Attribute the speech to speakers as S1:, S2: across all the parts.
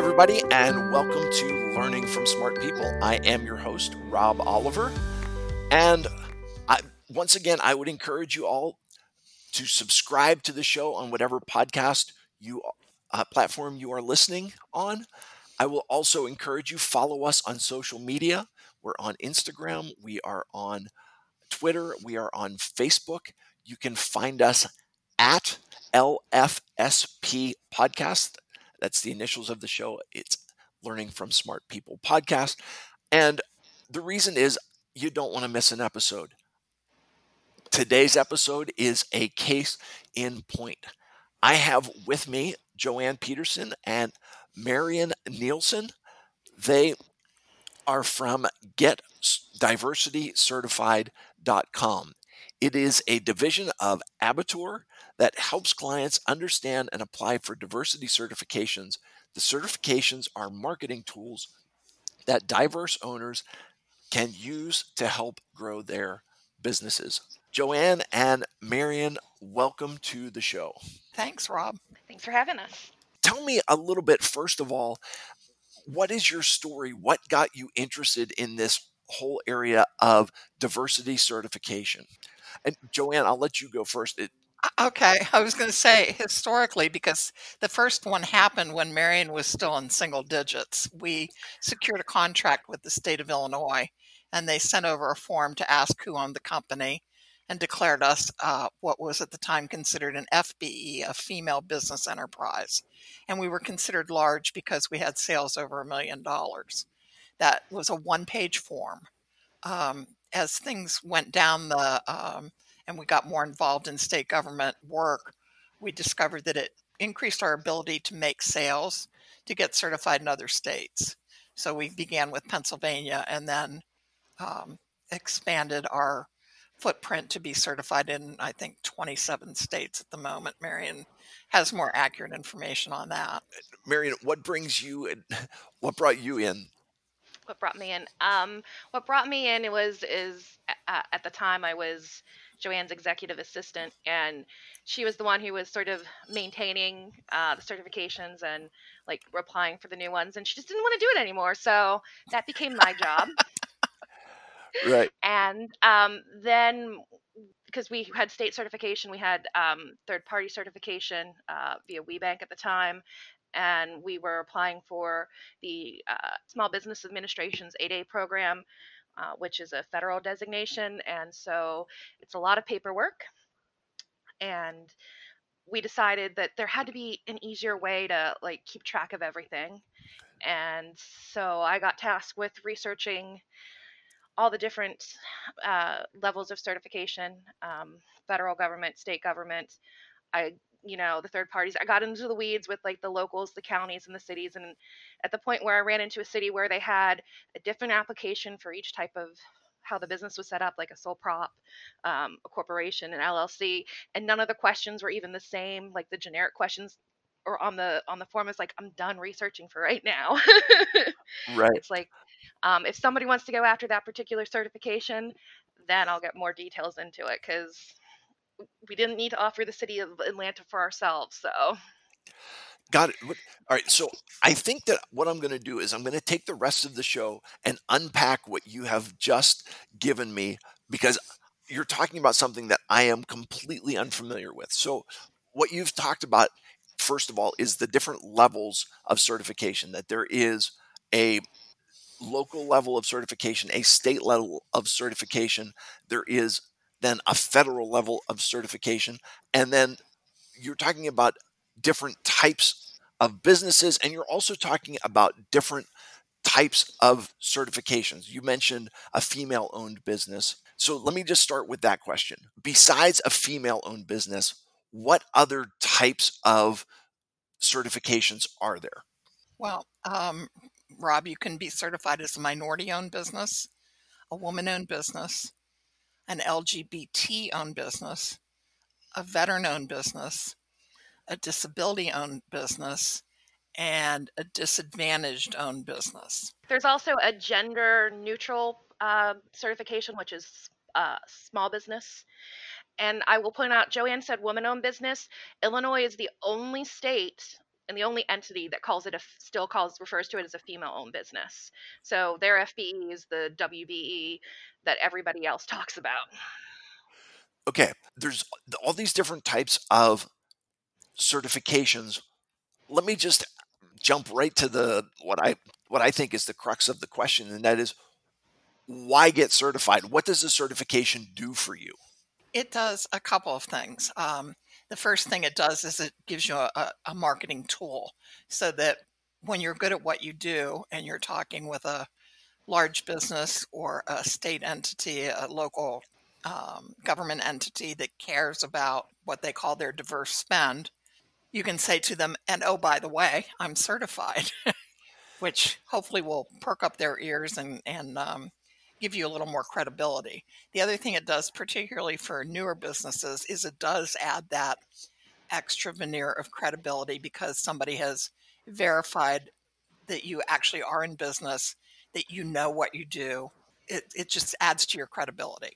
S1: everybody, and welcome to Learning from Smart People. I am your host, Rob Oliver. And I, once again, I would encourage you all to subscribe to the show on whatever podcast platform you are listening on. I will also encourage you follow us on social media. We're on Instagram, we are on Twitter, we are on Facebook. You can find us at LFSP Podcast. That's the initials of the show. It's Learning from Smart People Podcast. And the reason is you don't want to miss an episode. Today's episode is a case in point. I have with me Joanne Peterson and Marion Nielsen. They are from GetDiversityCertified.com. It is a division of Abitur that helps clients understand and apply for diversity certifications. The certifications are marketing tools that diverse owners can use to help grow their businesses. Joanne and Marion, welcome to the show.
S2: Thanks, Rob.
S3: Thanks for having us.
S1: Tell me a little bit, first of all, what is your story? What got you interested in this whole area of diversity certification? And Joanne, I'll let you go first.
S2: Okay, I was going to say historically, because the first one happened when Marion was still in single digits. We secured a contract with the state of Illinois, and they sent over a form to ask who owned the company and declared us what was at the time considered an FBE, a female business enterprise. And we were considered large because we had sales over $1 million. That was a one-page form. As things went down and we got more involved in state government work, we discovered that it increased our ability to make sales to get certified in other states. So we began with Pennsylvania and then expanded our footprint to be certified in, I think, 27 states at the moment. Marion has more accurate information on that.
S1: Marion, what brought you in?
S3: What brought me in? What brought me in is at the time I was Joanne's executive assistant, and she was the one who was sort of maintaining the certifications and like applying for the new ones, and she just didn't want to do it anymore. So that became my job.
S1: Right.
S3: And then because we had state certification, we had third-party certification via WeBank at the time, and we were applying for the Small Business Administration's 8A program, which is a federal designation, and so it's a lot of paperwork. And we decided that there had to be an easier way to like keep track of everything. And so I got tasked with researching all the different levels of certification, federal government, state government. The third parties. I got into the weeds with like the locals, the counties, and the cities. And at the point where I ran into a city where they had a different application for each type of how the business was set up, like a sole prop, a corporation, an LLC, and none of the questions were even the same. Like the generic questions or on the form is like, I'm done researching for right now.
S1: Right.
S3: It's like, if somebody wants to go after that particular certification, then I'll get more details into it because we didn't need to offer the city of Atlanta for ourselves. So
S1: Got it. All right. So I think that what I'm going to do is I'm going to take the rest of the show and unpack what you have just given me because you're talking about something that I am completely unfamiliar with. So what you've talked about, first of all, is the different levels of certification, that there is a local level of certification, a state level of certification, there is then a federal level of certification, and then you're talking about different types of businesses, and you're also talking about different types of certifications. You mentioned a female owned business. So let me just start with that question. Besides a female owned business, what other types of certifications are there?
S2: Well, Rob, you can be certified as a minority-owned business, a woman-owned business, an LGBT-owned business, a veteran-owned business, a disability-owned business, and a disadvantaged-owned business.
S3: there's also a gender neutral certification, which is small business. And I will point out, Joanne said woman owned business. Illinois is the only state and the only entity that refers to it as a female-owned business. So their FBE is the WBE that everybody else talks about.
S1: Okay, there's all these different types of certifications. Let me just jump right to what I think is the crux of the question, and that is, why get certified? What does the certification do for you?
S2: It does a couple of things. The first thing it does is it gives you a marketing tool so that when you're good at what you do and you're talking with a large business or a state entity, a local government entity that cares about what they call their diverse spend, you can say to them, and oh, by the way, I'm certified, which hopefully will perk up their ears and give you a little more credibility. The other thing it does, particularly for newer businesses, is it does add that extra veneer of credibility because somebody has verified that you actually are in business, that you know what you do. It just adds to your credibility.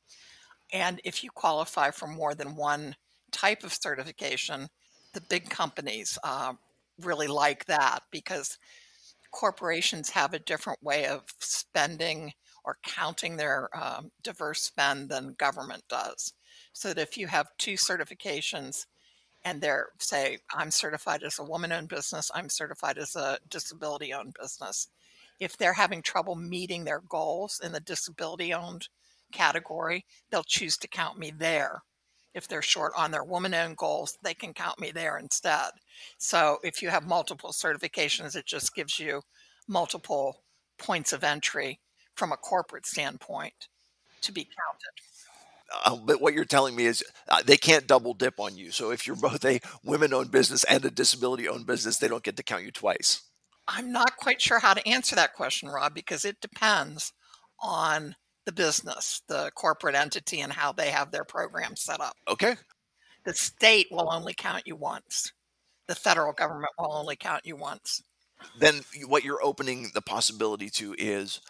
S2: And if you qualify for more than one type of certification, the big companies really like that because corporations have a different way of spending or counting their diverse spend than government does. So that if you have two certifications and they're, say, I'm certified as a woman-owned business, I'm certified as a disability-owned business. If they're having trouble meeting their goals in the disability-owned category, they'll choose to count me there. If they're short on their woman-owned goals, they can count me there instead. So if you have multiple certifications, it just gives you multiple points of entry from a corporate standpoint to be counted.
S1: But what you're telling me is they can't double dip on you. So if you're both a women-owned business and a disability-owned business, they don't get to count you twice.
S2: I'm not quite sure how to answer that question, Rob, because it depends on the business, the corporate entity, and how they have their program set up.
S1: Okay.
S2: The state will only count you once. The federal government will only count you once.
S1: Then what you're opening the possibility to is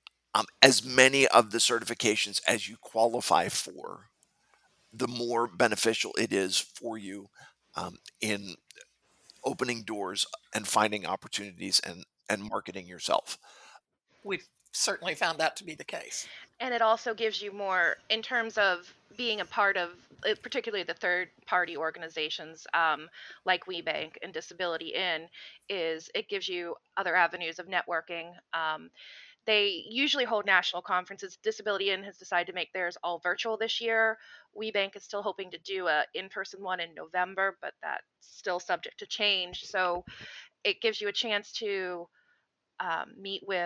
S1: as many of the certifications as you qualify for, the more beneficial it is for you in opening doors and finding opportunities and marketing yourself.
S2: We've certainly found that to be the case.
S3: And it also gives you more in terms of being a part of particularly the third party organizations like WeBank and Disability In, is it gives you other avenues of networking. They usually hold national conferences. Disability In has decided to make theirs all virtual this year. WeBank is still hoping to do a in-person one in November, but that's still subject to change. So it gives you a chance to meet with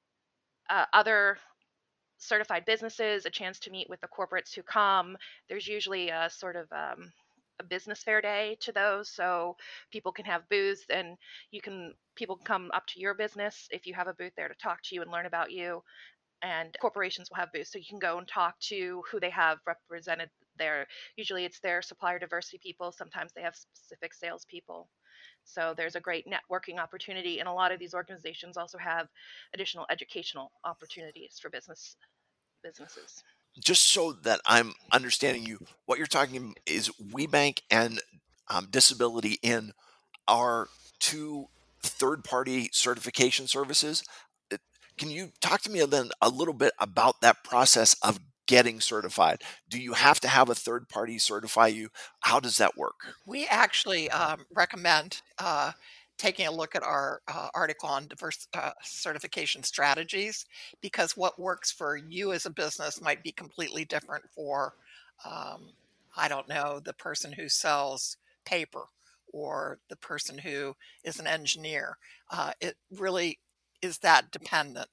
S3: other certified businesses, a chance to meet with the corporates who come. There's usually a sort of a business fair day to those, so people can have booths and people can come up to your business if you have a booth there to talk to you and learn about you. And corporations will have booths, so you can go and talk to who they have represented there. Usually it's their supplier diversity people. Sometimes they have specific salespeople. So there's a great networking opportunity, and a lot of these organizations also have additional educational opportunities for businesses.
S1: Just so that I'm understanding you, what you're talking is WeBank and Disability In are two third-party certification services. Can you talk to me then a little bit about that process of getting certified? Do you have to have a third party certify you? How does that work?
S2: We actually recommend taking a look at our article on diverse certification strategies, because what works for you as a business might be completely different for, I don't know, the person who sells paper or the person who is an engineer. It really is that dependent.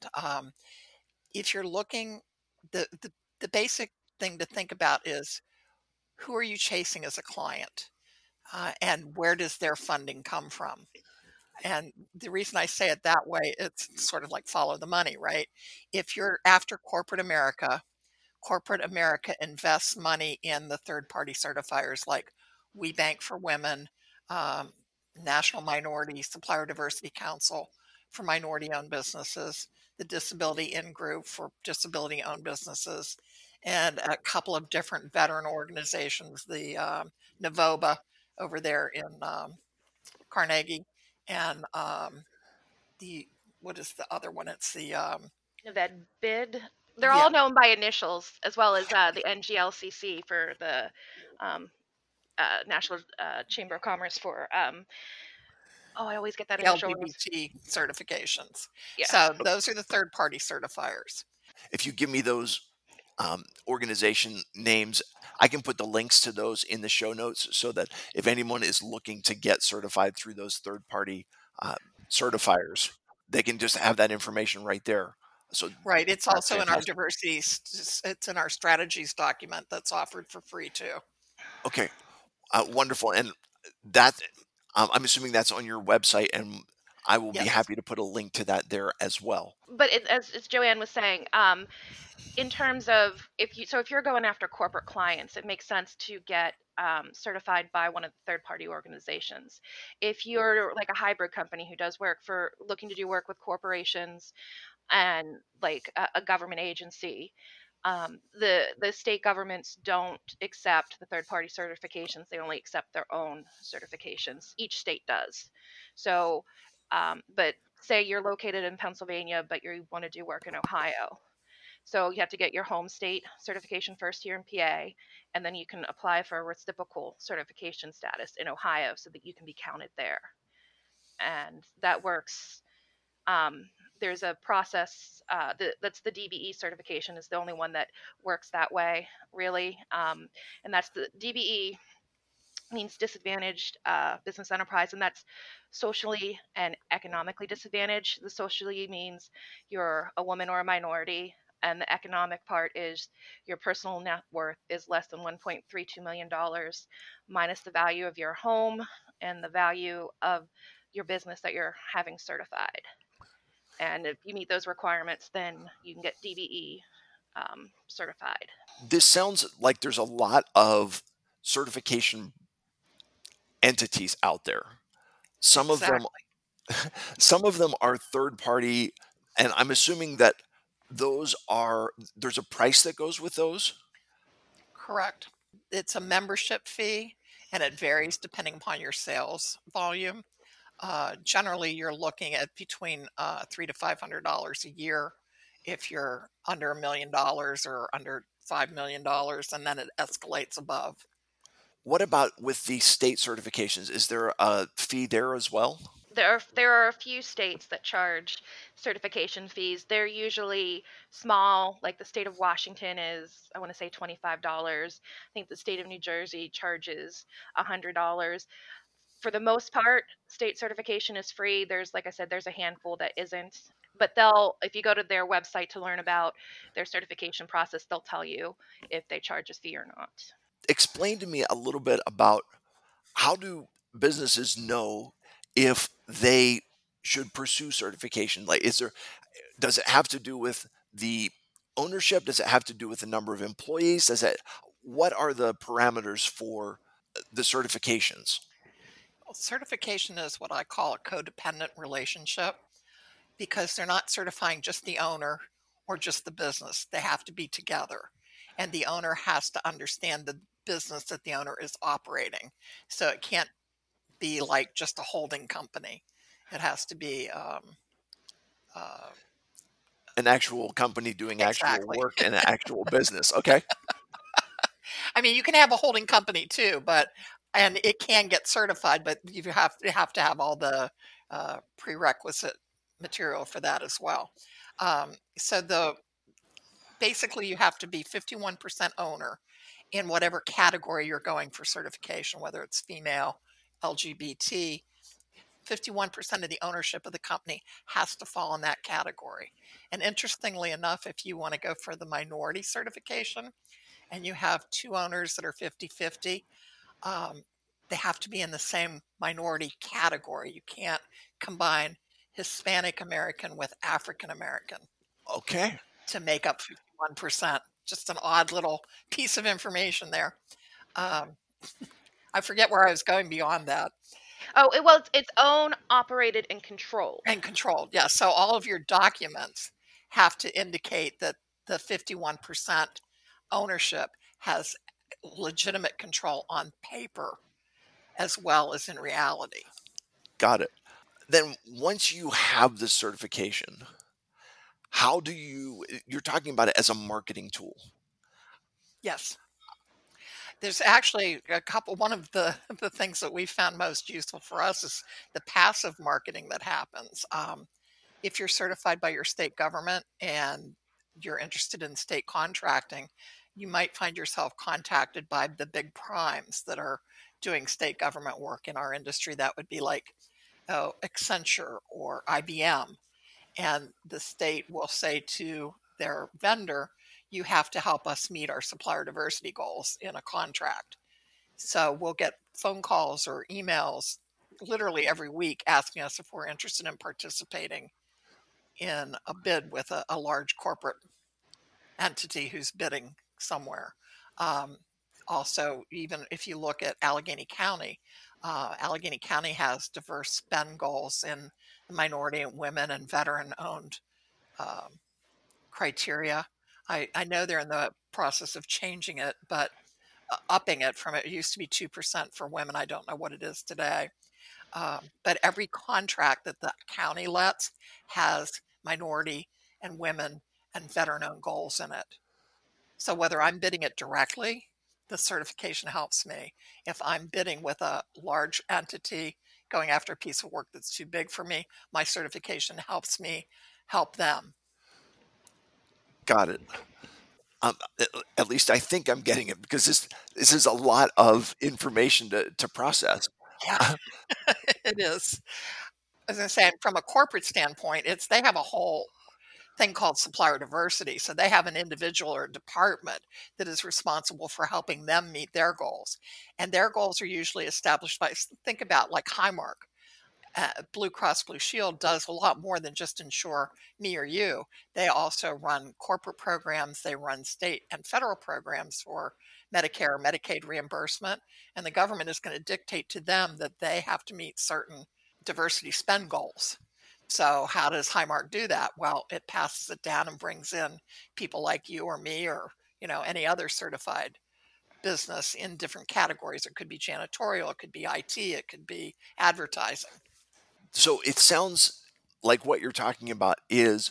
S2: If you're looking, the basic thing to think about is, who are you chasing as a client? And where does their funding come from? And the reason I say it that way, it's sort of like follow the money, right? If you're after corporate America invests money in the third party certifiers like WeBank for Women, National Minority Supplier Diversity Council for minority owned businesses, the Disability In Group for disability owned businesses, and a couple of different veteran organizations, the NAVOBA over there in Carnegie, and what is the other one? It's the
S3: Bid. They're
S2: yeah,
S3: all known by initials, as well as the NGLCC for the um, National Chamber of Commerce for. I always get that initial wrong.
S2: LGBT certifications.
S3: Yeah.
S2: So those are the third-party certifiers.
S1: If you give me those organization names, I can put the links to those in the show notes so that if anyone is looking to get certified through those third-party certifiers, they can just have that information right there. So
S2: Right. It's
S1: that's
S2: also in our
S1: fantastic.
S2: diversity. It's in our strategies document that's offered for free too.
S1: Okay, wonderful. And that I'm assuming that's on your website, and I will be
S2: Yes.
S1: happy to put a link to that there as well.
S3: But as Joanne was saying, in terms of if you're going after corporate clients, it makes sense to get certified by one of the third-party organizations. If you're like a hybrid company who does looking to do work with corporations and like a government agency, the state governments don't accept the third-party certifications. They only accept their own certifications. Each state does. So, but say you're located in Pennsylvania, but you want to do work in Ohio. So you have to get your home state certification first here in PA, and then you can apply for a reciprocal certification status in Ohio so that you can be counted there. And that works. There's a process that's the DBE certification is the only one that works that way, really. And that's the DBE means disadvantaged business enterprise, and that's socially and economically disadvantaged. The socially means you're a woman or a minority, and the economic part is your personal net worth is less than $1.32 million minus the value of your home and the value of your business that you're having certified. And if you meet those requirements, then you can get DBE certified.
S1: This sounds like there's a lot of certification entities out there. Some
S2: Exactly.
S1: of them are third party, and I'm assuming that there's a price that goes with those.
S2: Correct. It's a membership fee, and it varies depending upon your sales volume. Generally, you're looking at between $300 to $500 a year if you're under $1 million or under $5 million, and then it escalates above.
S1: What about with the state certifications? Is there a fee there as well?
S3: There are a few states that charge certification fees. They're usually small, like the state of Washington is, I want to say $25. I think the state of New Jersey charges $100. For the most part, state certification is free. Like I said, there's a handful that isn't. But if you go to their website to learn about their certification process, they'll tell you if they charge a fee or not.
S1: Explain to me a little bit about how do businesses know if they should pursue certification? Like, does it have to do with the ownership? Does it have to do with the number of employees? What are the parameters for the certifications?
S2: Well, certification is what I call a codependent relationship because they're not certifying just the owner or just the business. They have to be together. And the owner has to understand the business that the owner is operating. So it can't be like just a holding company. It has to be
S1: An actual company doing actual
S2: exactly.
S1: work and an actual business. Okay.
S2: I mean, you can have a holding company too, and it can get certified, but you have to have all the prerequisite material for that as well. Basically you have to be 51% owner in whatever category you're going for certification, whether it's female, LGBT. 51% of the ownership of the company has to fall in that category. And interestingly enough, if you want to go for the minority certification and you have two owners that are 50-50, they have to be in the same minority category. You can't combine Hispanic American with African American.
S1: Okay.
S2: To make up 51%. Just an odd little piece of information there. I forget where I was going beyond that.
S3: Oh, well, it's owned, operated, and controlled.
S2: And controlled, yes. So all of your documents have to indicate that the 51% ownership has legitimate control on paper as well as in reality.
S1: Got it. Then once you have the certification, how do you're talking about it as a marketing tool.
S2: Yes. There's actually a couple. One of the the things that we found most useful for us is the passive marketing that happens. If you're certified by your state government and you're interested in state contracting, you might find yourself contacted by the big primes that are doing state government work in our industry. That would be like, oh, Accenture or IBM. And the state will say to their vendor, you have to help us meet our supplier diversity goals in a contract. So we'll get phone calls or emails literally every week asking us if we're interested in participating in a bid with a large corporate entity who's bidding somewhere. Um, Also, even if you look at Allegheny County has diverse spend goals in the minority and women and veteran owned um, criteria. I know they're in the process of changing it, but upping it from it used to be 2% for women. I don't know what it is today. But every contract that the county lets has minority and women and veteran owned goals in it. So whether I'm bidding it directly, the certification helps me. If I'm bidding with a large entity going after a piece of work that's too big for me, my certification helps me help them.
S1: Got it. At least I think I'm getting it, because this is a lot of information to process.
S2: Yeah, it is. As I say, from a corporate standpoint, they have a whole thing called supplier diversity. So they have an individual or a department that is responsible for helping them meet their goals. And their goals are usually established by, think about like Highmark. Blue Cross Blue Shield does a lot more than just insure me or you. They also run corporate programs, they run state and federal programs for Medicare, Medicaid reimbursement, and the government is going to dictate to them that they have to meet certain diversity spend goals. So how does Highmark do that? Well, it passes it down and brings in people like you or me or any other certified business in different categories. It could be janitorial, it could be IT, it could be advertising.
S1: So it sounds like what you're talking about is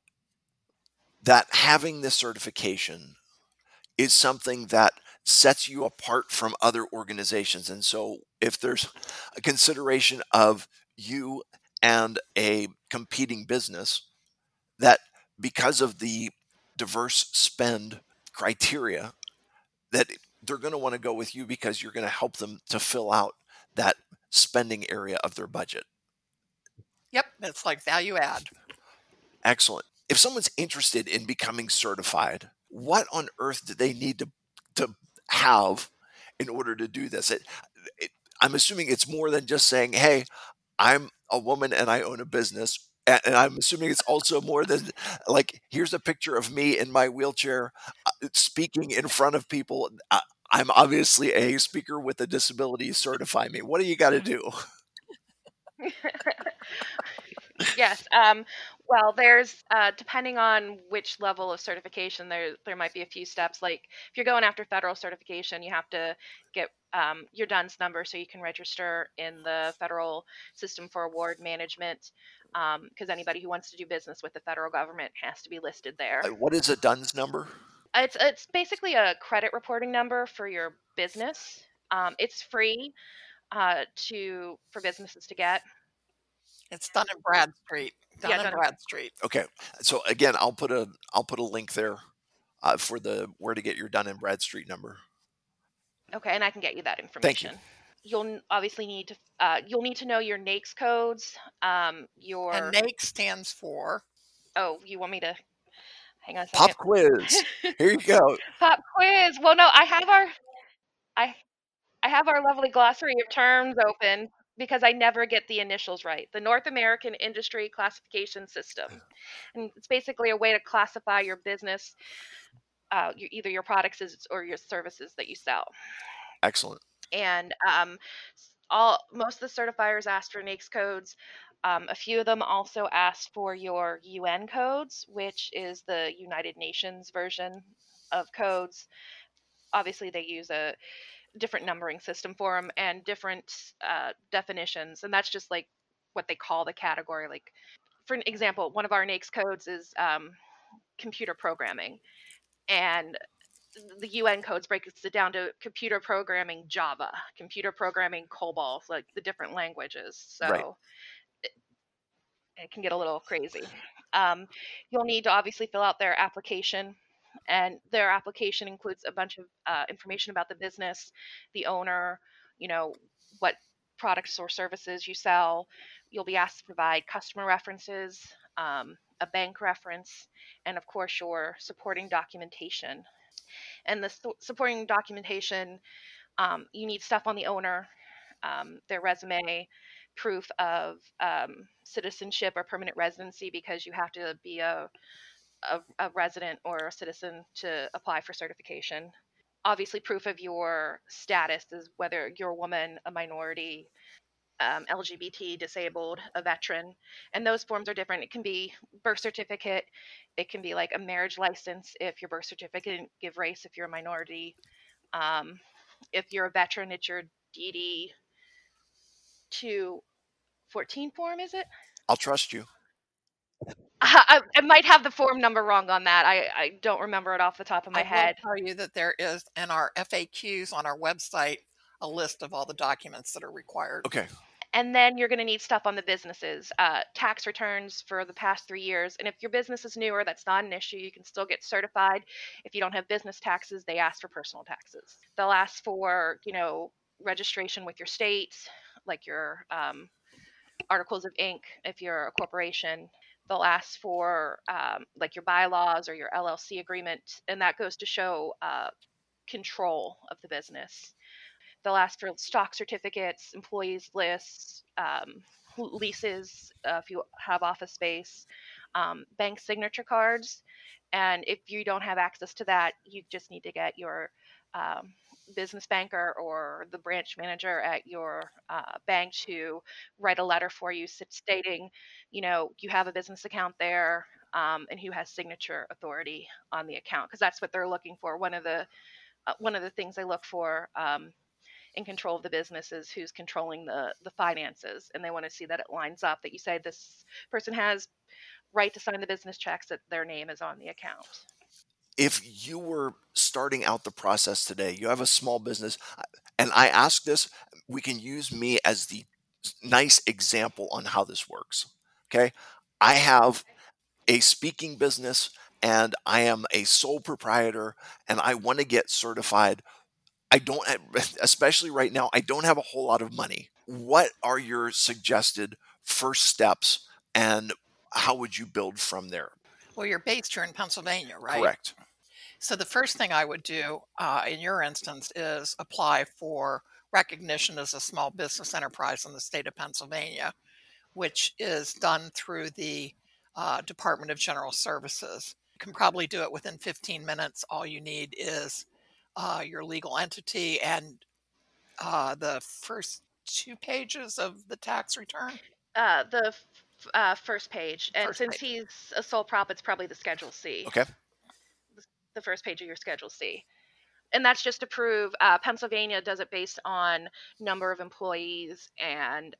S1: that having this certification is something that sets you apart from other organizations. And so if there's a consideration of you and a competing business, that because of the diverse spend criteria, that they're going to want to go with you because you're going to help them to fill out that spending area of their budget.
S2: Yep, it's like value add.
S1: Excellent. If someone's interested in becoming certified, what on earth do they need to have in order to do this? I'm assuming it's more than just saying, hey, I'm a woman and I own a business. And I'm assuming it's also more than like, here's a picture of me in my wheelchair speaking in front of people. I'm obviously a speaker with a disability. Certify me. What do you got to do?
S3: Yes. Well, there's depending on which level of certification, there might be a few steps. Like if you're going after federal certification, you have to get your DUNS number so you can register in the federal system for award management. Because anybody who wants to do business with the federal government has to be listed there.
S1: What is a DUNS number?
S3: It's basically a credit reporting number for your business. It's free for businesses to get.
S2: It's Dun and Bradstreet. Dun and Bradstreet.
S1: Okay. So again, I'll put a link there for where to get your Dun and Bradstreet number.
S3: Okay, and I can get you that information.
S1: Thank you.
S3: You'll obviously need to know your NAICS codes.
S2: And NAICS stands for.
S3: Oh, you want me to hang on a second?
S1: Pop quiz. Here you go.
S3: Pop quiz. Well, no, I have our lovely glossary of terms open because I never get the initials right. The North American Industry Classification System, and it's basically a way to classify your business, either your products or your services that you sell.
S1: Excellent.
S3: And most of the certifiers asked for NAICS codes. A few of them also asked for your UN codes, which is the United Nations version of codes. Obviously, they use a different numbering system for them and different definitions, and that's just like what they call the category. Like, for an example, one of our NAICS codes is computer programming, and the UN codes breaks it down to computer programming Java, computer programming COBOL, so like the different languages.
S1: Right.
S3: So it can get a little crazy. You'll need to obviously fill out their application, and their application includes a bunch of information about the business, the owner, what products or services you sell. You'll be asked to provide customer references, a bank reference, and of course your supporting documentation. And the supporting documentation, you need stuff on the owner, their resume, proof of citizenship or permanent residency, because you have to be a resident or a citizen to apply for certification. Obviously, proof of your status is whether you're a woman, a minority, LGBT, disabled, a veteran, and those forms are different. It can be birth certificate, it can be like a marriage license if your birth certificate didn't give race if you're a minority. If you're a veteran, it's your DD 214 form, is it?
S1: I'll trust you.
S3: I might have the form number wrong on that. I don't remember it off the top of my head.
S2: I will tell you that there is in our FAQs on our website a list of all the documents that are required.
S1: Okay.
S3: And then you're going to need stuff on the businesses, tax returns for the past 3 years. And if your business is newer, that's not an issue. You can still get certified. If you don't have business taxes, they ask for personal taxes. They'll ask for, registration with your state, like your articles of inc if you're a corporation. They'll ask for like your bylaws or your LLC agreement, and that goes to show control of the business. They'll ask for stock certificates, employees lists, leases if you have office space, bank signature cards. And if you don't have access to that, you just need to get your business banker or the branch manager at your bank to write a letter for you stating, you have a business account there, and who has signature authority on the account, because that's what they're looking for. One of the things they look for in control of the business is who's controlling the finances, and they want to see that it lines up, that you say this person has right to sign the business checks, that their name is on the account.
S1: If you were starting out the process today, you have a small business, and I ask this, we can use me as the nice example on how this works. Okay. I have a speaking business and I am a sole proprietor and I want to get certified. I don't, especially right now, I don't have a whole lot of money. What are your suggested first steps and how would you build from there?
S2: Well, you're based here in Pennsylvania, right?
S1: Correct.
S2: So the first thing I would do in your instance is apply for recognition as a small business enterprise in the state of Pennsylvania, which is done through the Department of General Services. You can probably do it within 15 minutes. All you need is your legal entity and the first 2 pages of the tax return.
S3: The first page. And since he's a sole prop, it's probably the Schedule C.
S1: Okay.
S3: The first page of your Schedule C. And that's just to prove Pennsylvania does it based on number of employees and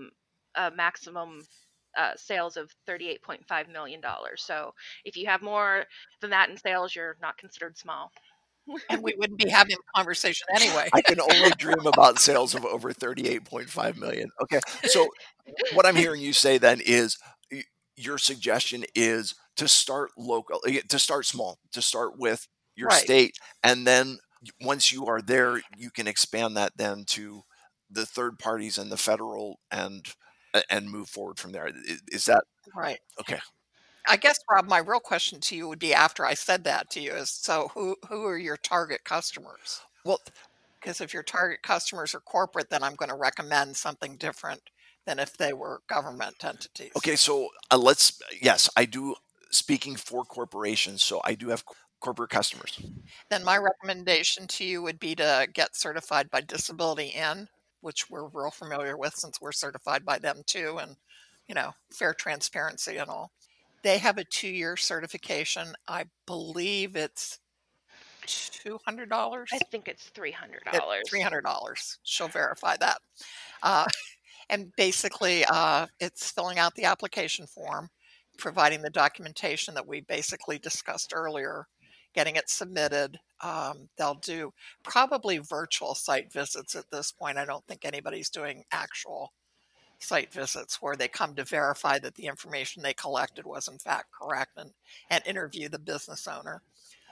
S3: a maximum sales of $38.5 million. So if you have more than that in sales, you're not considered small.
S2: And we wouldn't be having the conversation anyway.
S1: I can only dream about sales of over 38.5 million. Okay. So what I'm hearing you say then is your suggestion is to start local, to start small, to start with your state. And then once you are there, you can expand that then to the third parties and the federal and move forward from there. Is that
S2: right?
S1: Okay.
S2: I guess, Rob, my real question to you would be after I said that to you is, so who are your target customers?
S1: Well,
S2: because if your target customers are corporate, then I'm going to recommend something different than if they were government entities.
S1: Okay, so yes, I do, speaking for corporations, so I do have corporate customers.
S2: Then my recommendation to you would be to get certified by Disability:IN, which we're real familiar with since we're certified by them too, and fair transparency and all. They have a 2-year certification. I believe it's $200.
S3: I think it's $300.
S2: $300. She'll verify that. And basically, it's filling out the application form, providing the documentation that we basically discussed earlier, getting it submitted. They'll do probably virtual site visits at this point. I don't think anybody's doing actual site visits where they come to verify that the information they collected was in fact correct and interview the business owner.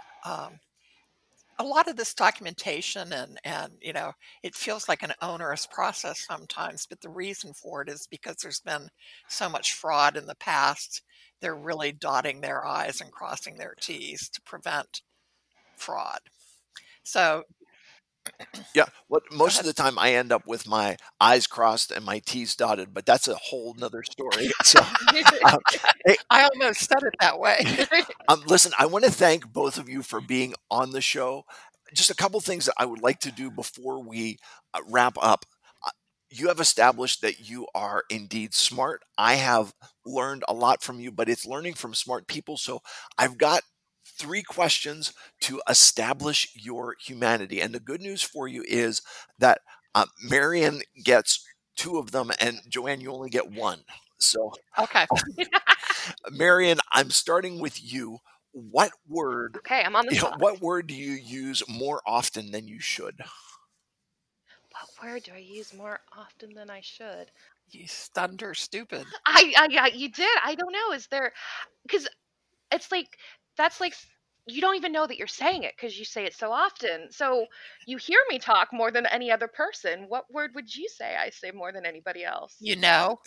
S2: A lot of this documentation and it feels like an onerous process sometimes, but the reason for it is because there's been so much fraud in the past. They're really dotting their I's and crossing their T's to prevent fraud. So
S1: Yeah, most of the time I end up with my I's crossed and my T's dotted, but that's a whole nother story. So, hey,
S2: I almost said it that way.
S1: listen, I want to thank both of you for being on the show. Just a couple things that I would like to do before we wrap up. You have established that you are indeed smart. I have learned a lot from you, but it's learning from smart people. So I've got 3 questions to establish your humanity. And the good news for you is that Marion gets 2 of them, and Joanne, you only get 1. So,
S2: Okay.
S1: Marion, I'm starting with you. What word?
S3: Okay, I'm on the spot.
S1: What word do you use more often than you should?
S3: What word do I use more often than I should?
S2: You stunned her stupid.
S3: You did. I don't know. Is there? Because it's like that's like you don't even know that you're saying it because you say it so often. So you hear me talk more than any other person. What word would you say I say more than anybody else?
S2: You know.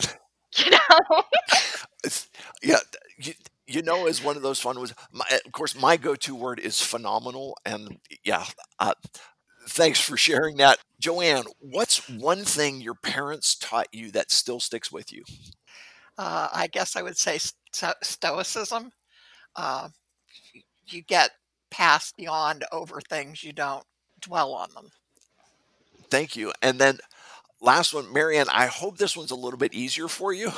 S1: Yeah, is one of those fun ones. Of course, my go-to word is phenomenal, and yeah, thanks for sharing that. Joanne, what's one thing your parents taught you that still sticks with you?
S2: I guess I would say stoicism. You get past, beyond, over things. You don't dwell on them.
S1: Thank you. And then last one, Marianne, I hope this one's a little bit easier for you.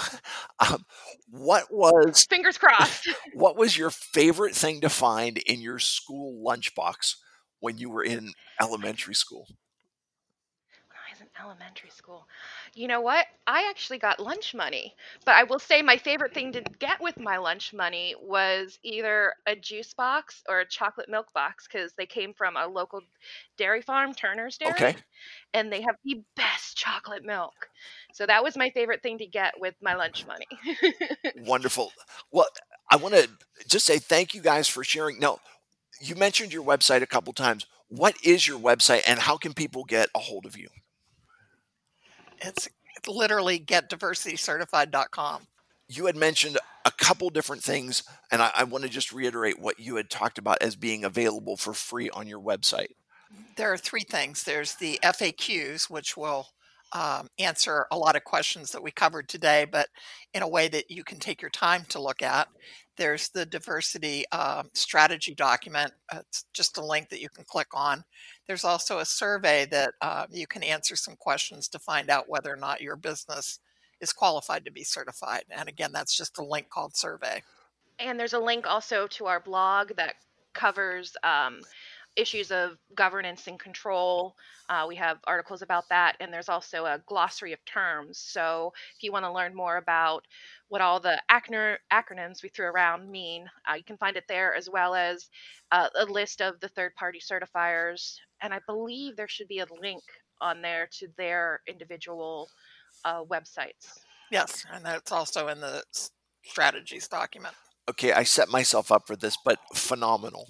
S3: Fingers crossed.
S1: What was your favorite thing to find in your school lunchbox when you were in elementary school?
S3: When I was in elementary school, you know what? I actually got lunch money, but I will say my favorite thing to get with my lunch money was either a juice box or a chocolate milk box because they came from a local dairy farm, Turner's Dairy.
S1: Okay.
S3: And they have the best chocolate milk. So that was my favorite thing to get with my lunch money.
S1: Wonderful. Well, I want to just say thank you guys for sharing. Now, you mentioned your website a couple times. What is your website and how can people get a hold of you?
S2: It's literally getdiversitycertified.com.
S1: You had mentioned a couple different things, and I want to just reiterate what you had talked about as being available for free on your website.
S2: There are 3 things. There's the FAQs, which will answer a lot of questions that we covered today, but in a way that you can take your time to look at. There's the diversity strategy document. It's just a link that you can click on. There's also a survey that you can answer some questions to find out whether or not your business is qualified to be certified. And again, that's just a link called survey.
S3: And there's a link also to our blog that covers issues of governance and control. We have articles about that, and there's also a glossary of terms. So if you want to learn more about what all the acronyms we threw around mean, you can find it there, as well as a list of the third-party certifiers. And I believe there should be a link on there to their individual websites.
S2: Yes, and that's also in the strategies document.
S1: Okay, I set myself up for this, but phenomenal.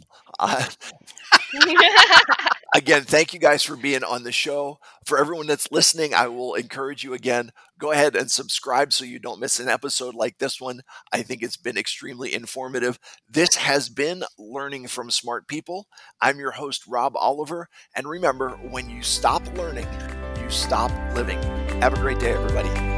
S1: Again, thank you guys for being on the show. For everyone that's listening, I will encourage you again, go ahead and subscribe so you don't miss an episode like this one. I think it's been extremely informative. This has been Learning from Smart People. I'm your host, Rob Oliver. And remember, when you stop learning, you stop living. Have a great day, everybody.